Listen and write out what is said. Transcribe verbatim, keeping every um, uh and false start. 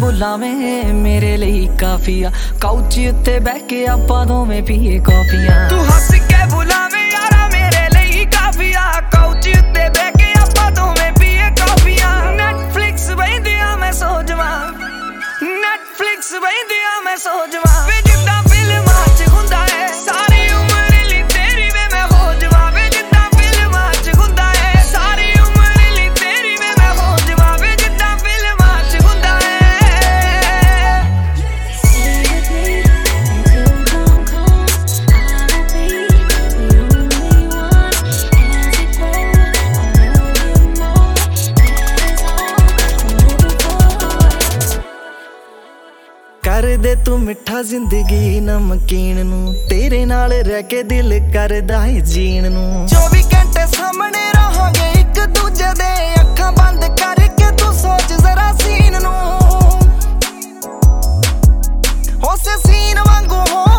बुलावें मेरे लिए काफी आ काउच उत्ते बह के आपां दोवें पीए कॉफियां तू हस के बुलावें यारा मेरे लिए काफी आ काउच उत्ते बह के आपां दोवें पीए कॉफियां नेटफ्लिक्स बहिंदियां मैं सो जावां नेटफ्लिक्स बहिंदियां मैं सो जावां वे जिद्दां फिल्मां च हुंदा है सारी उम्र लई तेरी वे मैं हो जावां वे जिद्दां फिल्मां च हुंदा है सारी उम्र लई तेरी वे मैं हो जावां वे जिद्दां फिल्मां च हुंदा है कर दे तू मिठा जिंदगी नमकीन नू तेरे नाल रह के दिल करदा है जीण नू चौबीस घंटे सामने रहांगे एक दूजे दे अखां बंद करके तू सोच जरा सीन नू उस सीन वांगू हो